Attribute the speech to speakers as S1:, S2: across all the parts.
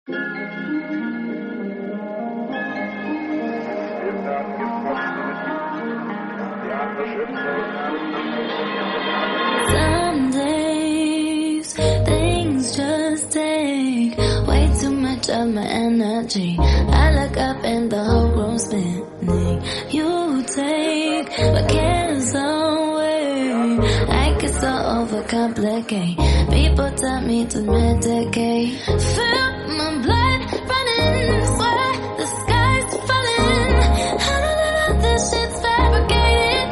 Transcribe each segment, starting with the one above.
S1: Some days things just take way too much of my energy. I look up and the whole room's spinning. You take my cares away. I get so overcomplicate. People tell me to medicate. Feel my blood running, swear the sky's falling. I don't know this shit's fabricated.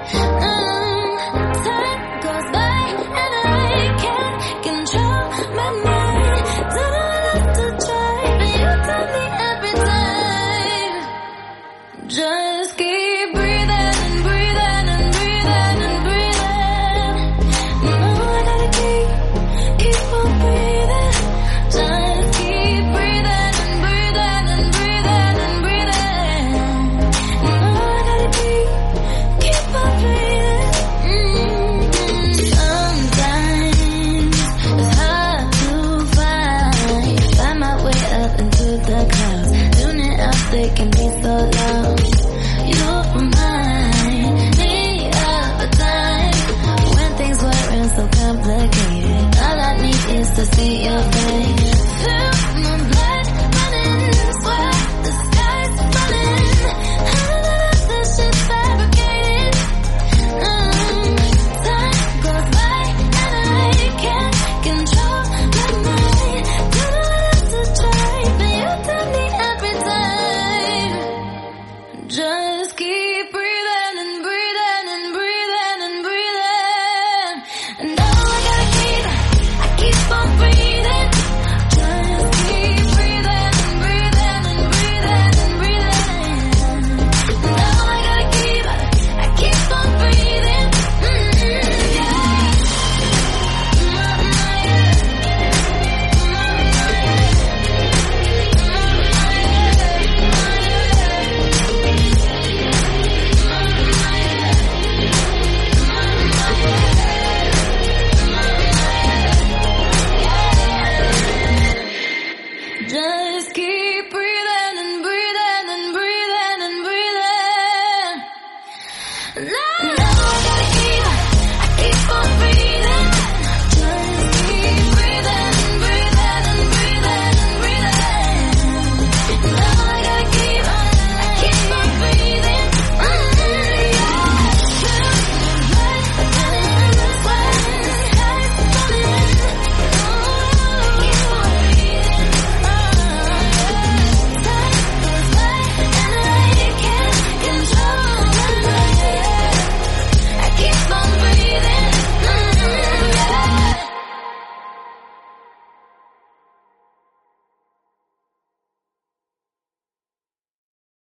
S1: Time goes by and I can't control my mind. Don't know what to try, but you tell me every time. Just keep breathing and breathing and breathing and breathing. No, I gotta keep on breathing. Just keep breathing and breathing and breathing and breathing. No, I gotta keep on breathing. Sometimes it's hard to find my way up into the clouds. Tuning out, they can be so loud. You remind me of a time when things weren't so complicated. All I need is to see your face. Feel my blood running, swear the sky's falling. I don't know if this shit's fabricated. Time goes by and I can't control my mind. Don't know what to try, but you tell me every time. Just keep breathing and breathing and breathing and breathing. And now I gotta keep on breathing. Just keep breathing and breathing and breathing and breathing. And now I gotta keep on breathing. Just keep